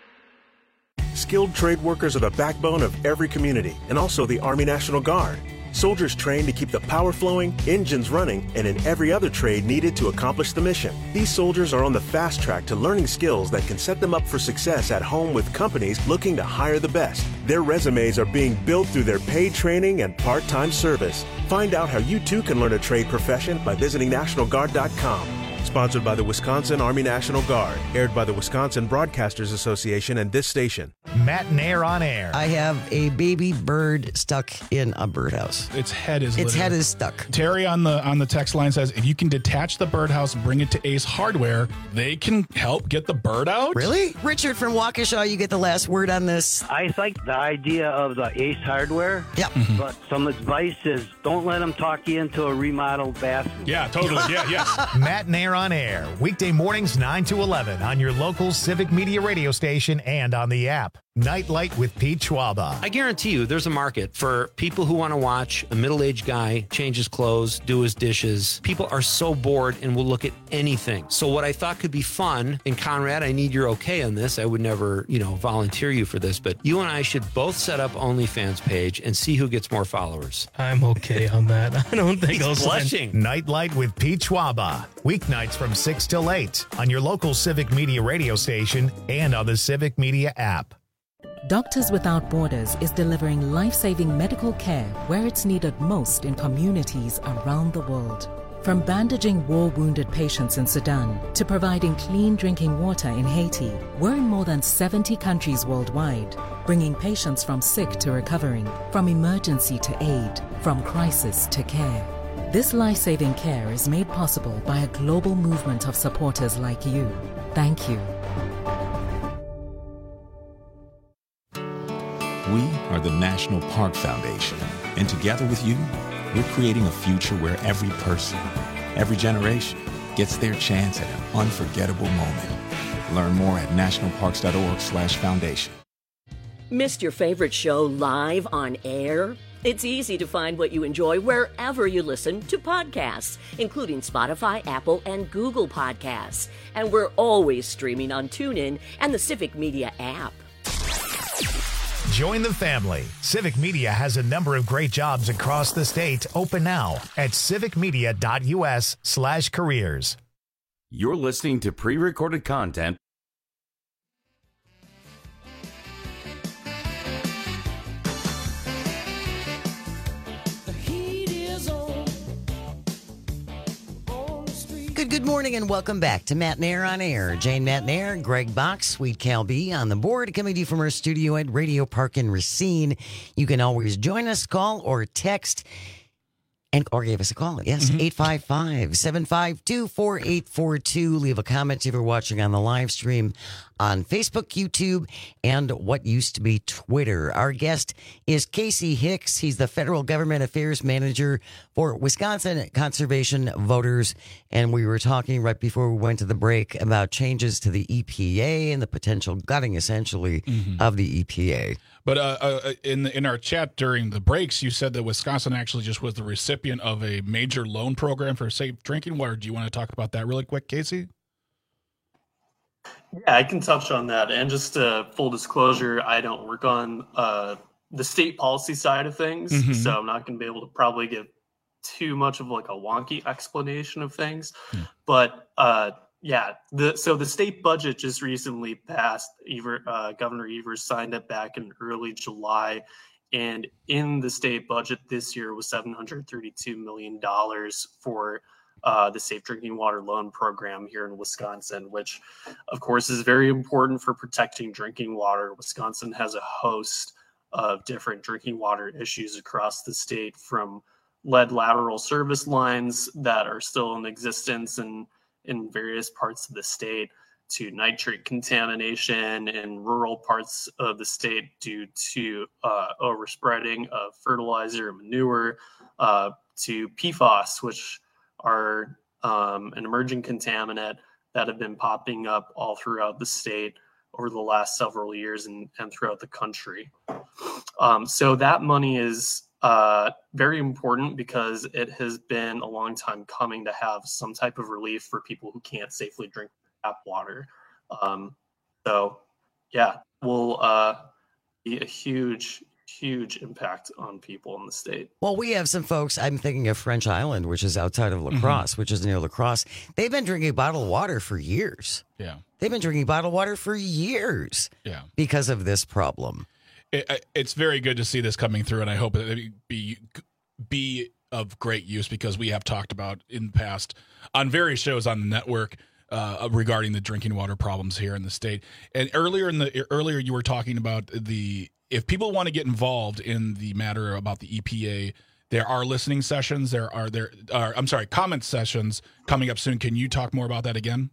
Skilled trade workers are the backbone of every community and also the Army National Guard. Soldiers train to keep the power flowing, engines running, and in every other trade needed to accomplish the mission. These soldiers are on the fast track to learning skills that can set them up for success at home with companies looking to hire the best. Their resumes are being built through their paid training and part-time service. Find out how you too can learn a trade profession by visiting NationalGuard.com. Sponsored by the Wisconsin Army National Guard. Aired by the Wisconsin Broadcasters Association and this station. Matt Nair on air. I have a baby bird stuck in a birdhouse. Its head is stuck. Terry on the text line says, if you can detach the birdhouse and bring it to Ace Hardware, they can help get the bird out. Really? Richard from Waukesha, you get the last word on this. I like the idea of the Ace Hardware. Yep. But some advice is don't let them talk you into a remodeled bathroom. Yeah, totally. Yeah. Matt Nair on air, weekday mornings 9 to 11 on your local Civic Media radio station and on the app. Nightlight with Pete Schwaba. I guarantee you there's a market for people who want to watch a middle-aged guy change his clothes, do his dishes. People are so bored and will look at anything. So what I thought could be fun, and Conrad, I need your okay on this. I would never, volunteer you for this, but you and I should both set up OnlyFans page and see who gets more followers. I'm okay on that. I don't think I'll blushing. Nightlight with Pete Schwaba. Weeknights from 6 till 8 on your local Civic Media radio station and on the Civic Media app. Doctors Without Borders is delivering life-saving medical care where it's needed most in communities around the world. From bandaging war-wounded patients in Sudan to providing clean drinking water in Haiti, we're in more than 70 countries worldwide, bringing patients from sick to recovering, from emergency to aid, from crisis to care. This life-saving care is made possible by a global movement of supporters like you. Thank you. We are the National Park Foundation, and together with you, we're creating a future where every person, every generation gets their chance at an unforgettable moment. Learn more at nationalparks.org/foundation. Missed your favorite show live on air? It's easy to find what you enjoy wherever you listen to podcasts, including Spotify, Apple, and Google Podcasts. And we're always streaming on TuneIn and the Civic Media app. Join the family. Civic Media has a number of great jobs across the state open now at civicmedia.us/careers. You're listening to pre-recorded content. Good morning and welcome back to Matt Nair on Air. Jane Matt Nair, Greg Box, Sweet Cal B on the board, coming to you from our studio at Radio Park in Racine. You can always join us, call or text, or give us a call. Yes, 855-752-4842. Leave a comment if you're watching on the live stream on Facebook, YouTube, and what used to be Twitter. Our guest is Casey Hicks. He's the Federal Government Affairs Manager for Wisconsin Conservation Voters. And we were talking right before we went to the break about changes to the EPA and the potential gutting, essentially, of the EPA. But in our chat during the breaks, you said that Wisconsin actually just was the recipient of a major loan program for safe drinking water. Do you want to talk about that really quick, Casey? Yeah, I can touch on that. And just full disclosure, I don't work on the state policy side of things, so I'm not going to be able to probably give too much of like a wonky explanation of things. But so the state budget just recently passed. Governor Evers signed it back in early July. And in the state budget this year was $732 million for the Safe Drinking Water Loan Program here in Wisconsin, which, of course, is very important for protecting drinking water. Wisconsin has a host of different drinking water issues across the state, from lead lateral service lines that are still in existence in various parts of the state to nitrate contamination in rural parts of the state due to overspreading of fertilizer and manure, to PFAS, which are an emerging contaminant that have been popping up all throughout the state over the last several years and throughout the country. So that money is very important because it has been a long time coming to have some type of relief for people who can't safely drink tap water. Will be a huge huge impact on people in the state. Well, we have some folks, I'm thinking of French Island, which is outside of La Crosse, which is near La Crosse. They've been drinking bottled water for years. Yeah. They've been drinking bottled water for years. Yeah. Because of this problem. It's very good to see this coming through, and I hope it be of great use, because we have talked about in the past on various shows on the network regarding the drinking water problems here in the state. And earlier you were talking about if people want to get involved in the matter about the EPA, there are listening sessions. There are comment sessions coming up soon. Can you talk more about that again?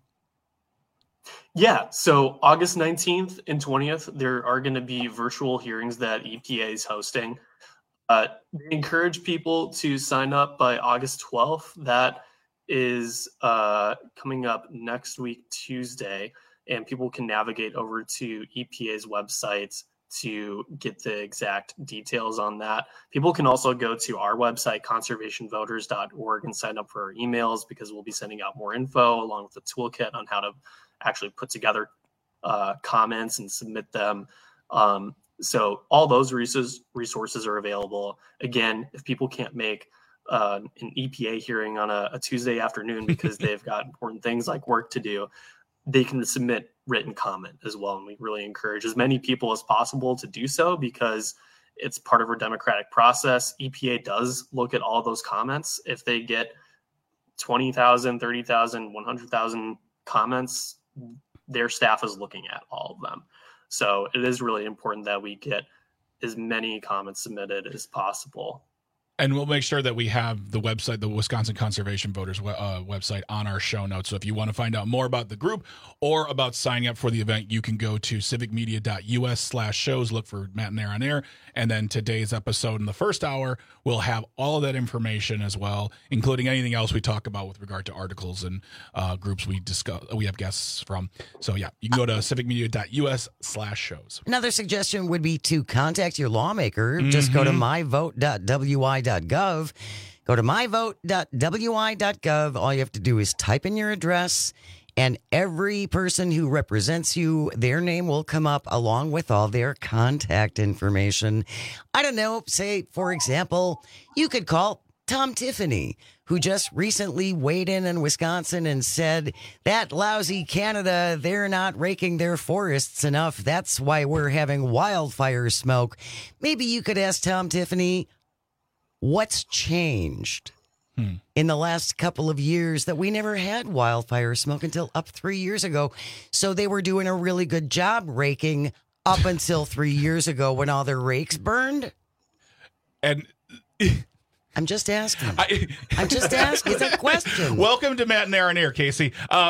Yeah, so August 19th and 20th, there are going to be virtual hearings that EPA is hosting. They encourage people to sign up by August 12th. That is coming up next week, Tuesday, and people can navigate over to EPA's website to get the exact details on that. People can also go to our website, conservationvoters.org, and sign up for our emails, because we'll be sending out more info along with a toolkit on how to actually put together comments and submit them. So all those resources are available. Again, if people can't make an EPA hearing on a Tuesday afternoon because they've got important things like work to do, they can submit written comment as well. And we really encourage as many people as possible to do so, because it's part of our democratic process. EPA does look at all those comments. If they get 20,000, 30,000, 100,000 comments, their staff is looking at all of them. So it is really important that we get as many comments submitted as possible. And we'll make sure that we have the website, the Wisconsin Conservation Voters website, on our show notes. So if you want to find out more about the group or about signing up for the event, you can go to civicmedia.us/shows, look for Matt and Aaron on Air. And then today's episode in the first hour will have all of that information as well, including anything else we talk about with regard to articles and groups we discuss. We have guests from. So yeah, you can go to civicmedia.us/shows. Another suggestion would be to contact your lawmaker. Just go to myvote.wi.gov. Go to myvote.wi.gov. All you have to do is type in your address, and every person who represents you, their name will come up along with all their contact information. I don't know, say, for example, you could call Tom Tiffany, who just recently weighed in Wisconsin and said, that lousy Canada, they're not raking their forests enough. That's why we're having wildfire smoke. Maybe you could ask Tom Tiffany, what's changed in the last couple of years that we never had wildfire smoke until up 3 years ago? So they were doing a really good job raking up until 3 years ago when all their rakes burned. And I'm just asking. I'm just asking. It's a question. Welcome to Matt and Aaron here, Casey.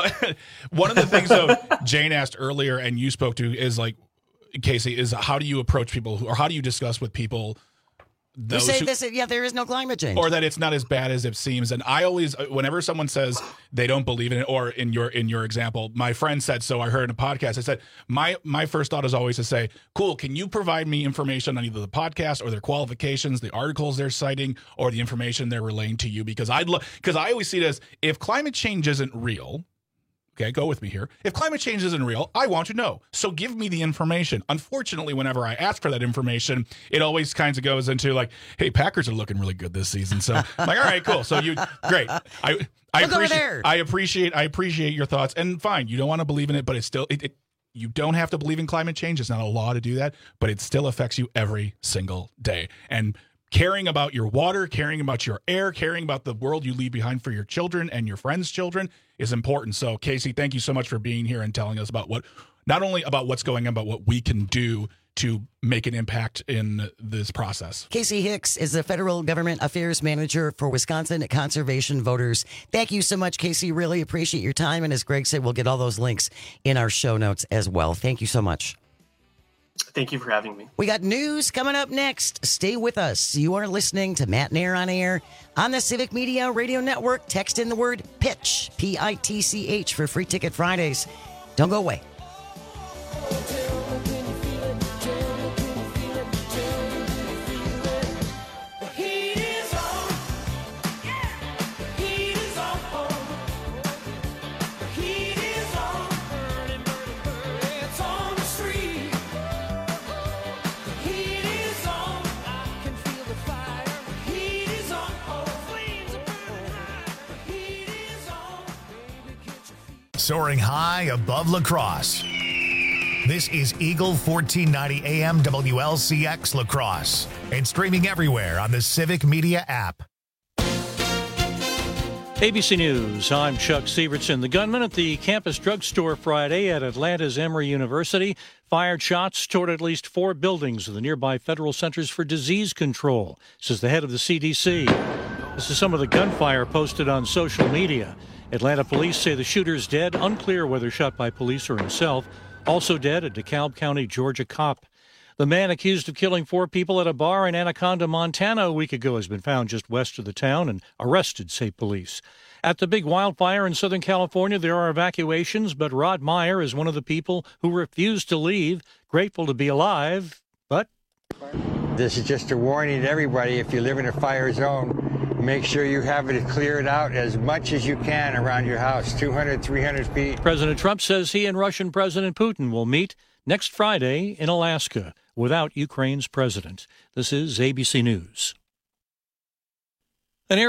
One of the things, though, Jane asked earlier and you spoke to is, like, Casey, is how do you approach people, or how do you discuss with people who say there is no climate change, or that it's not as bad as it seems? And I always, whenever someone says they don't believe in it, or in your example, my friend said so, I heard in a podcast, I said my first thought is always to say, cool, can you provide me information on either the podcast or their qualifications, the articles they're citing, or the information they're relaying to you? Because I always see it as, if climate change isn't real. Okay, go with me here. If climate change isn't real, I want to know. So give me the information. Unfortunately, whenever I ask for that information, it always kind of goes into like, hey, Packers are looking really good this season. So I'm like, all right, cool. So great. I appreciate your thoughts. And fine, you don't want to believe in it, but it's still, you don't have to believe in climate change. It's not a law to do that, but it still affects you every single day. And caring about your water, caring about your air, caring about the world you leave behind for your children and your friends' children is important. So, Casey, thank you so much for being here and telling us about not only about what's going on, but what we can do to make an impact in this process. Casey Hicks is the Federal Government Affairs Manager for Wisconsin Conservation Voters. Thank you so much, Casey. Really appreciate your time. And as Greg said, we'll get all those links in our show notes as well. Thank you so much. Thank you for having me. We got news coming up next. Stay with us. You are listening to Matt and Aaron on Air on the Civic Media Radio Network. Text in the word PITCH, P-I-T-C-H, for Free Ticket Fridays. Don't go away. soaring high above La Crosse. This is Eagle 1490 AM WLCX La Crosse and streaming everywhere on the Civic Media app. ABC News, I'm Chuck Severson. The gunman at the campus drugstore Friday at Atlanta's Emory University fired shots toward at least 4 buildings of the nearby Federal Centers for Disease Control, says the head of the CDC. This is some of the gunfire posted on social media. Atlanta police say the shooter's dead, unclear whether shot by police or himself. Also dead, a DeKalb County, Georgia cop. The man accused of killing 4 people at a bar in Anaconda, Montana a week ago has been found just west of the town and arrested, say police. At the big wildfire in Southern California, there are evacuations, but Rod Meyer is one of the people who refused to leave, grateful to be alive, but... This is just a warning to everybody. If you live in a fire zone, make sure you have it cleared out as much as you can around your house, 200, 300 feet. President Trump says he and Russian President Putin will meet next Friday in Alaska without Ukraine's president. This is ABC News.